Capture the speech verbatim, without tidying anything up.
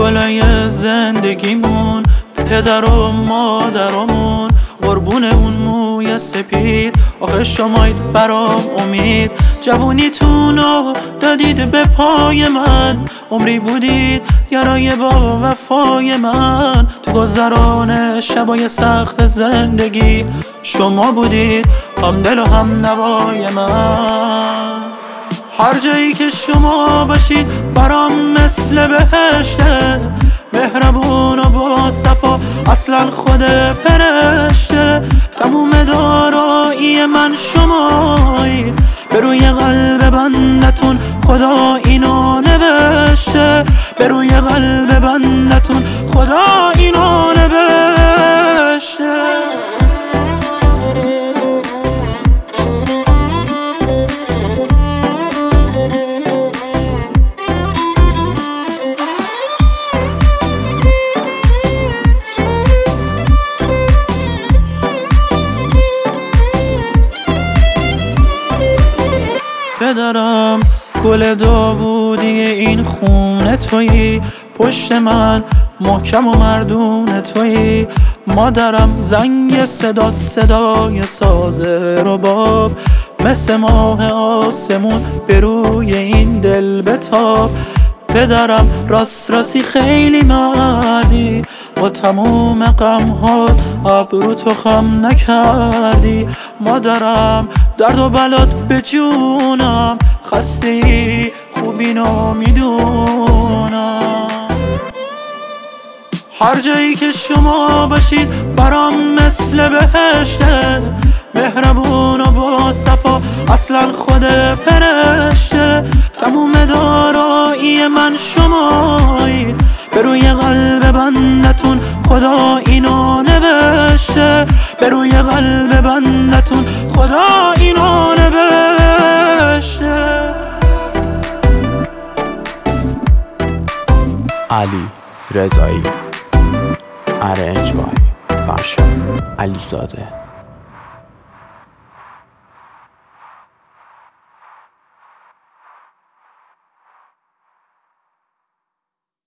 بالای زندگیمون، پدر و مادرامون، قربون اون موی سپید. آخه شمایید برام امید، جوونیتونو دادید به پای من، عمری بودید یارای با وفای من. تو گذران شبای سخت زندگی شما بودید هم دل و هم نوای من. هر جایی که شما باشید برام مثل بهشته، مهربون و با صفا اصلا خود فرشته. تموم دارایی من شمایید، به روی قلب بندتون خدا اینو نوشته، به روی قلب بندتون خدا اینو نوشته. پدرم گل داوودی این خونه تویی، پشت من محکم و مردون تویی. مادرم زنگ صدات صدای ساز رباب، مثل ماه آسمون به روی این دل بتاب. پدرم راست راستی خیلی مردی، با تموم غم‌هات ابرو تو خم نکردی. مادرم درد و بلات به جونم، خسته خوب اینو میدونم. هر جایی که شما باشید برام مثل بهشته، مهربون و با صفا اصلا خود فرشته. تموم دارایی من شمایید، به روی قلب بندتون خدا اینو نوشته، به روی قلب بندتون خدا اینو نوشته. علی رضایی، ارنج بای فرشاد علیزاده.